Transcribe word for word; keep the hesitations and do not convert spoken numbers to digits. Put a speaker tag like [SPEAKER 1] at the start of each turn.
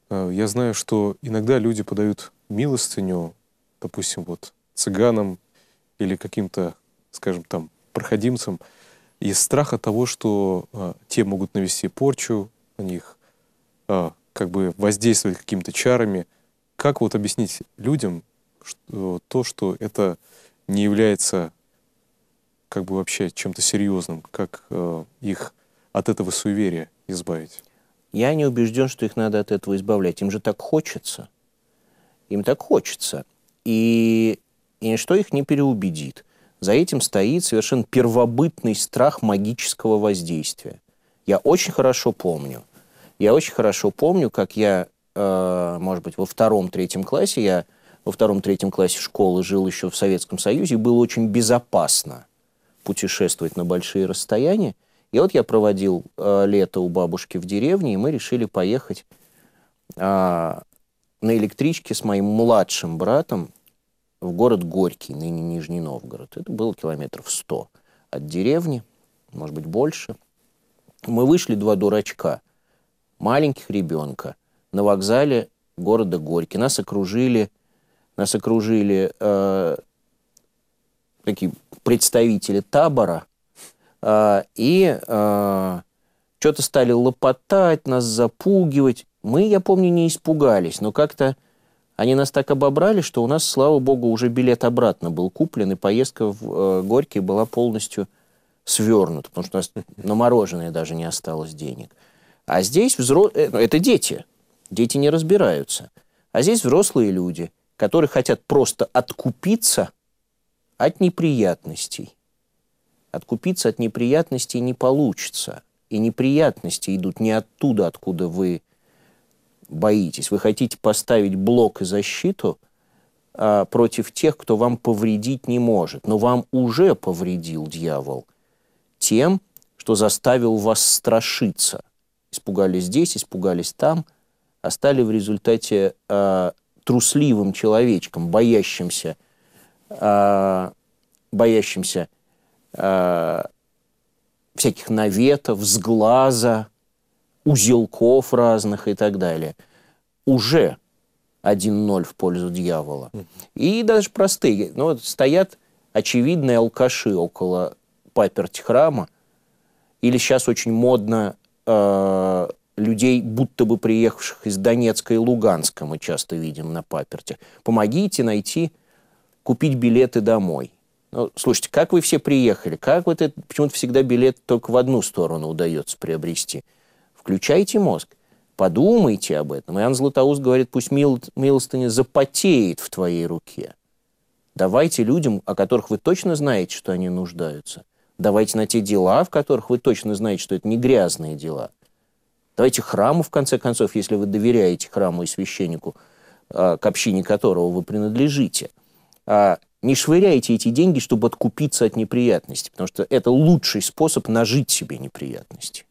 [SPEAKER 1] э, я знаю, что иногда люди подают милостыню, допустим, вот цыганам или каким-то, скажем, там, проходимцам, из страха того, что э, те могут навести порчу на них, э, как бы воздействовать какими-то чарами. Как вот объяснить людям что, то, что это не является как бы вообще чем-то серьезным, как э, их от этого суеверия избавить?
[SPEAKER 2] Я не убежден, что их надо от этого избавлять. Им же так хочется. Им так хочется. И, и ничто их не переубедит. За этим стоит совершенно первобытный страх магического воздействия. Я очень хорошо помню. Я очень хорошо помню, как я, э, может быть, во втором-третьем классе, я во втором-третьем классе школы жил еще в Советском Союзе, и было очень безопасно путешествовать на большие расстояния. И вот я проводил э, лето у бабушки в деревне, и мы решили поехать э, на электричке с моим младшим братом в город Горький, ныне Нижний Новгород. Это было километров сто от деревни, может быть, больше. Мы вышли, два дурачка, маленьких ребенка, на вокзале города Горький. Нас окружили, нас окружили э, такие представители табора, э, и э, что-то стали лопотать, нас запугивать. Мы, я помню, не испугались, но как-то они нас так обобрали, что у нас, слава богу, уже билет обратно был куплен, и поездка в э, Горький была полностью свернута, потому что у нас на мороженое даже не осталось денег. А здесь взрослые... Это дети. Дети не разбираются. А здесь взрослые люди, которые хотят просто откупиться от неприятностей. Откупиться от неприятностей не получится. И неприятности идут не оттуда, откуда вы боитесь. Вы хотите поставить блок и защиту а, против тех, кто вам повредить не может. Но вам уже повредил дьявол тем, что заставил вас страшиться. Испугались здесь, испугались там, а стали в результате а, трусливым человечком, боящимся, а, боящимся а, всяких наветов, сглаза, узелков разных и так далее. Уже один ноль в пользу дьявола. И даже простые. Ну, вот стоят очевидные алкаши около паперти храма. Или сейчас очень модно э, людей, будто бы приехавших из Донецка и Луганска, мы часто видим на паперти. Помогите найти, купить билеты домой. Ну, слушайте, как вы все приехали? Как вот это, почему-то всегда билет только в одну сторону удается приобрести? Включайте мозг, подумайте об этом. Иоанн Златоуст говорит, пусть милостыня запотеет в твоей руке. Давайте людям, о которых вы точно знаете, что они нуждаются. Давайте на те дела, в которых вы точно знаете, что это не грязные дела. Давайте храму, в конце концов, если вы доверяете храму и священнику, к общине которого вы принадлежите. Не швыряйте эти деньги, чтобы откупиться от неприятностей, потому что это лучший способ нажить себе неприятности.